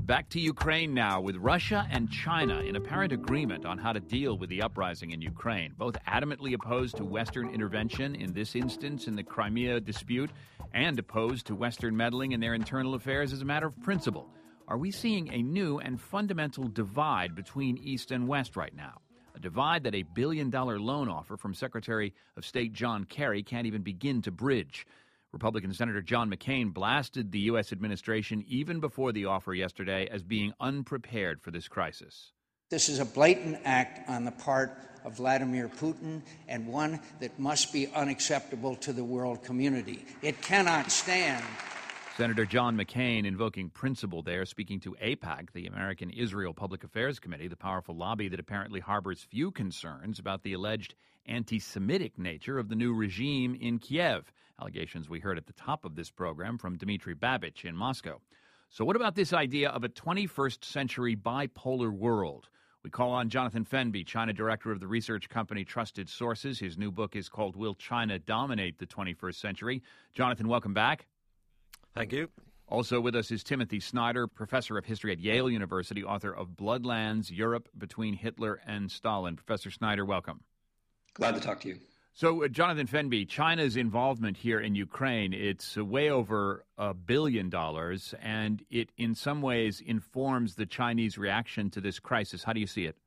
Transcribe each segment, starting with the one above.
Back to Ukraine now, with Russia and China in apparent agreement on how to deal with the uprising in Ukraine, both adamantly opposed to Western intervention, in this instance in the Crimea dispute, and opposed to Western meddling in their internal affairs as a matter of principle. Are we seeing a new and fundamental divide between East and West right now? A divide that a billion-dollar loan offer from Secretary of State John Kerry can't even begin to bridge. Republican Senator John McCain blasted the U.S. administration even before the offer yesterday as being unprepared for this crisis. This is a blatant act on the part of Vladimir Putin, and one that must be unacceptable to the world community. It cannot stand. Senator John McCain invoking principle there, speaking to AIPAC, the American Israel Public Affairs Committee, the powerful lobby that apparently harbors few concerns about the alleged anti-Semitic nature of the new regime in Kiev. Allegations we heard at the top of this program from Dmitry Babich in Moscow. So what about this idea of a 21st century bipolar world? We call on Jonathan Fenby, China director of the research company Trusted Sources. His new book is called Will China Dominate the 21st Century? Jonathan, welcome back. Thank you. Also with us is Timothy Snyder, professor of history at Yale University, author of Bloodlands, Europe Between Hitler and Stalin. Professor Snyder, welcome. Glad to talk to you. So, Jonathan Fenby, China's involvement here in Ukraine, it's way over $1 billion, and it in some ways informs the Chinese reaction to this crisis. How do you see it?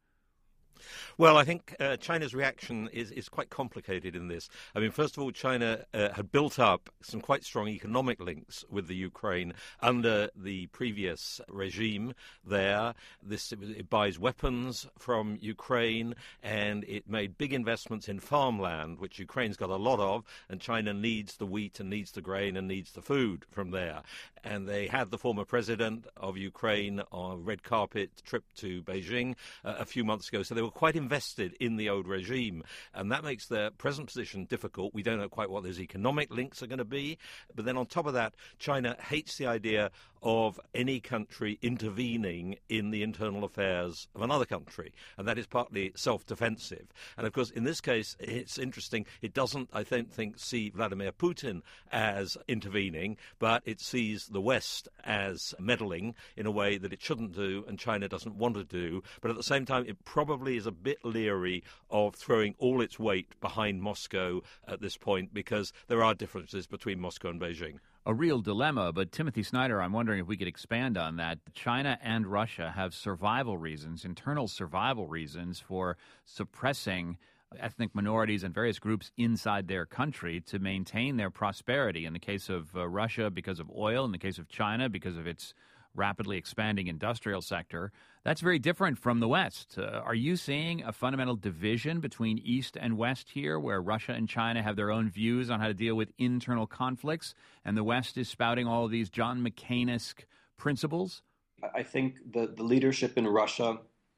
Well, I think China's reaction is quite complicated in this. I mean, first of all, China had built up some quite strong economic links with the Ukraine under the previous regime there. It buys weapons from Ukraine, and it made big investments in farmland, which Ukraine's got a lot of, and China needs the wheat and needs the grain and needs the food from there. And they had the former president of Ukraine on a red carpet trip to Beijing a few months ago, so they were quite invested in the old regime, and that makes their present position difficult. We don't know quite what those economic links are going to be, but then on top of that, China hates the idea of any country intervening in the internal affairs of another country, and that is partly self-defensive. And of course, in this case, it's interesting, it doesn't, I don't think, see Vladimir Putin as intervening, but it sees the West as meddling in a way that it shouldn't do and China doesn't want to do. But at the same time, it probably is a bit leery of throwing all its weight behind Moscow at this point, because there are differences between Moscow and Beijing. A real dilemma, but Timothy Snyder, I'm wondering if we could expand on that. China and Russia have survival reasons, internal survival reasons for suppressing ethnic minorities and various groups inside their country to maintain their prosperity. In the case of Russia, because of oil. In the case of China, because of its rapidly expanding industrial sector. That's very different from the West. Are you seeing a fundamental division between East and West here, where Russia and China have their own views on how to deal with internal conflicts, and the West is spouting all of these John McCain-esque principles? I think the leadership in Russia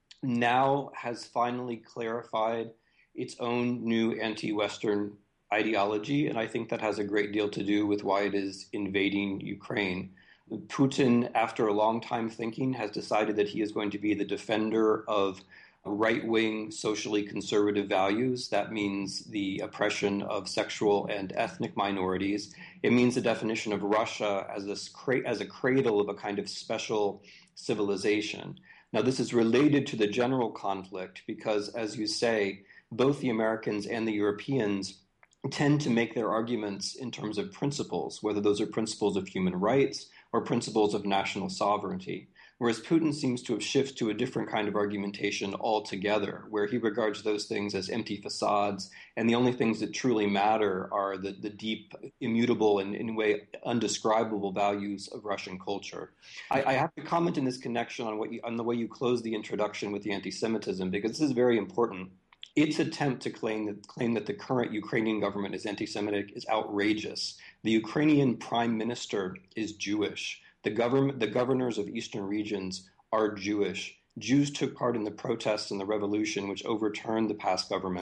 now has finally clarified its own new anti-Western ideology, and I think that has a great deal to do with why it is invading Ukraine. Putin, after a long time thinking, has decided that he is going to be the defender of right-wing, socially conservative values. That means the oppression of sexual and ethnic minorities. It means the definition of Russia as a cradle of a kind of special civilization. Now, this is related to the general conflict because, as you say, both the Americans and the Europeans tend to make their arguments in terms of principles, whether those are principles of human rights or principles of national sovereignty. Whereas Putin seems to have shifted to a different kind of argumentation altogether, where he regards those things as empty facades, and the only things that truly matter are the deep, immutable, and in a way undescribable values of Russian culture. I have to comment in this connection on the way you closed the introduction with the anti-Semitism, because this is very important. Its attempt to claim that the current Ukrainian government is anti-Semitic is outrageous. The Ukrainian prime minister is Jewish. The governors of eastern regions are Jewish. Jews took part in the protests and the revolution which overturned the past government.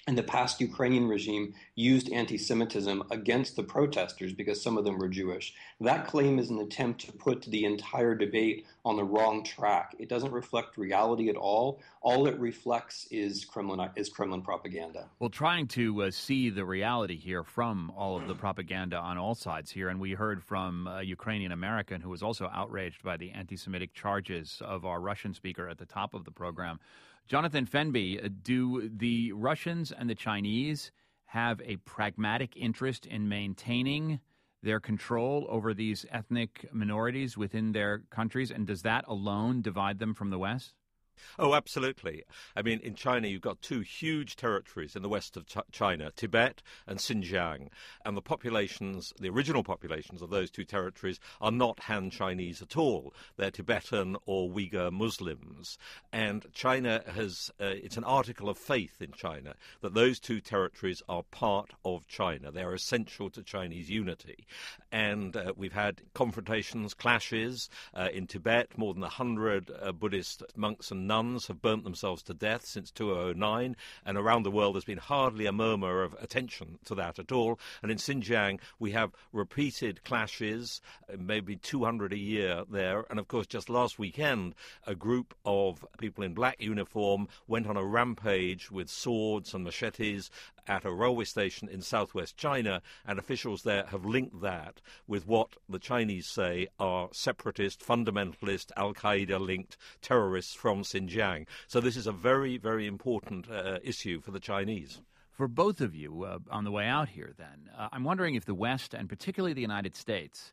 and the past Ukrainian regime used anti-Semitism against the protesters because some of them were Jewish. That claim is an attempt to put the entire debate on the wrong track. It doesn't reflect reality at all. All it reflects is Kremlin propaganda. Well, trying to see the reality here from all of the propaganda on all sides here, and we heard from a Ukrainian American who was also outraged by the anti-Semitic charges of our Russian speaker at the top of the program. Jonathan Fenby, do the Russians and the Chinese have a pragmatic interest in maintaining their control over these ethnic minorities within their countries, and does that alone divide them from the West? Oh, absolutely. I mean, in China, you've got two huge territories in the west of China, Tibet and Xinjiang. And the populations, the original populations of those two territories are not Han Chinese at all. They're Tibetan or Uyghur Muslims. And China has, it's an article of faith in China that those two territories are part of China. They're essential to Chinese unity. And we've had confrontations, clashes in Tibet. More than 100 Buddhist monks and nuns have burnt themselves to death since 2009, and around the world there's been hardly a murmur of attention to that at all. And in Xinjiang we have repeated clashes, maybe 200 a year there. And of course, just last weekend, a group of people in black uniform went on a rampage with swords and machetes at a railway station in southwest China, and officials there have linked that with what the Chinese say are separatist, fundamentalist, al-Qaeda-linked terrorists from Xinjiang. So this is a very, very important issue for the Chinese. For both of you, on the way out here then, I'm wondering if the West, and particularly the United States,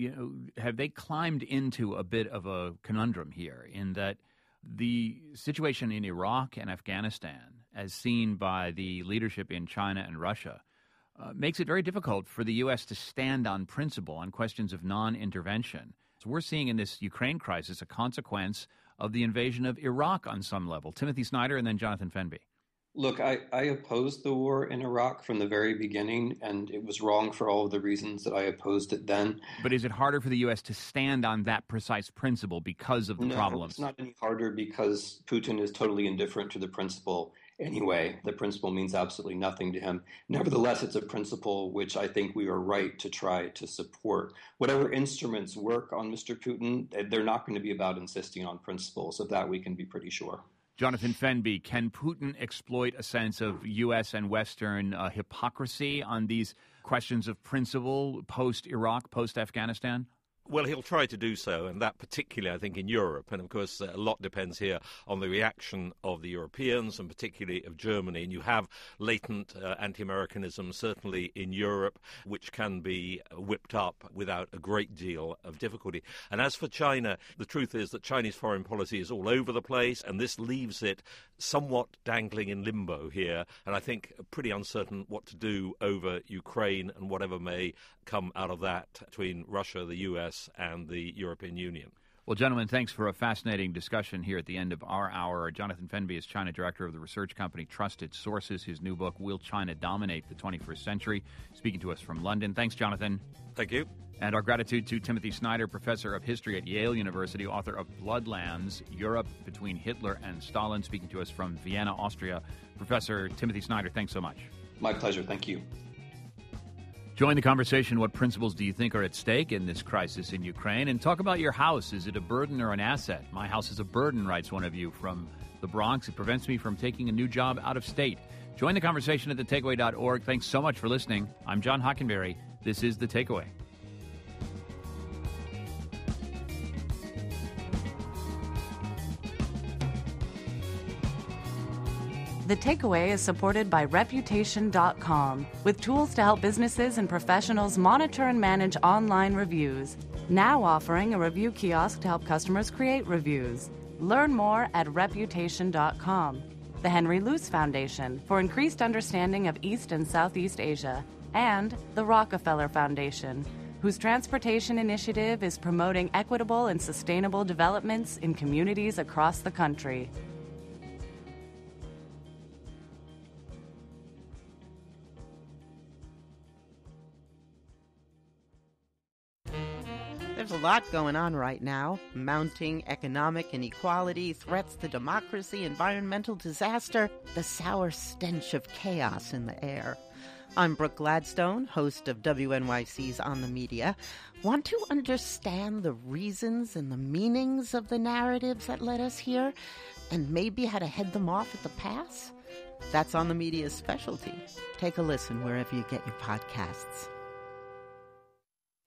have they climbed into a bit of a conundrum here in that the situation in Iraq and Afghanistan, as seen by the leadership in China and Russia, makes it very difficult for the U.S. to stand on principle on questions of non-intervention. So we're seeing in this Ukraine crisis a consequence of the invasion of Iraq on some level. Timothy Snyder and then Jonathan Fenby. Look, I opposed the war in Iraq from the very beginning, and it was wrong for all of the reasons that I opposed it then. But is it harder for the U.S. to stand on that precise principle because of the problems? No, it's not any harder because Putin is totally indifferent to the principle anyway. The principle means absolutely nothing to him. Nevertheless, it's a principle which I think we are right to try to support. Whatever instruments work on Mr. Putin, they're not going to be about insisting on principles. Of that, we can be pretty sure. Jonathan Fenby, can Putin exploit a sense of U.S. and Western hypocrisy on these questions of principle post-Iraq, post-Afghanistan? Well, he'll try to do so, and that particularly, I think, in Europe. And, of course, a lot depends here on the reaction of the Europeans and particularly of Germany. And you have latent anti-Americanism, certainly in Europe, which can be whipped up without a great deal of difficulty. And as for China, the truth is that Chinese foreign policy is all over the place, and this leaves it somewhat dangling in limbo here. And I think pretty uncertain what to do over Ukraine and whatever may come out of that between Russia, the U.S., and the European Union. Well, gentlemen, thanks for a fascinating discussion here at the end of our hour. Jonathan Fenby is China director of the research company Trusted Sources. His new book, Will China Dominate the 21st Century? Speaking to us from London. Thanks, Jonathan. Thank you. And our gratitude to Timothy Snyder, professor of history at Yale University, author of Bloodlands, Europe Between Hitler and Stalin, speaking to us from Vienna, Austria. Professor Timothy Snyder, thanks so much. My pleasure. Thank you. Join the conversation. What principles do you think are at stake in this crisis in Ukraine? And talk about your house. Is it a burden or an asset? My house is a burden, writes one of you from the Bronx. It prevents me from taking a new job out of state. Join the conversation at thetakeaway.org. Thanks so much for listening. I'm John Hockenberry. This is The Takeaway. The Takeaway is supported by Reputation.com, with tools to help businesses and professionals monitor and manage online reviews. Now offering a review kiosk to help customers create reviews. Learn more at Reputation.com. The Henry Luce Foundation for increased understanding of East and Southeast Asia. And the Rockefeller Foundation, whose transportation initiative is promoting equitable and sustainable developments in communities across the country. There's a lot going on right now. Mounting economic inequality, threats to democracy, environmental disaster, the sour stench of chaos in the air. I'm Brooke Gladstone, host of WNYC's On the Media. Want to understand the reasons and the meanings of the narratives that led us here, and maybe how to head them off at the pass? That's On the Media's specialty. Take a listen wherever you get your podcasts.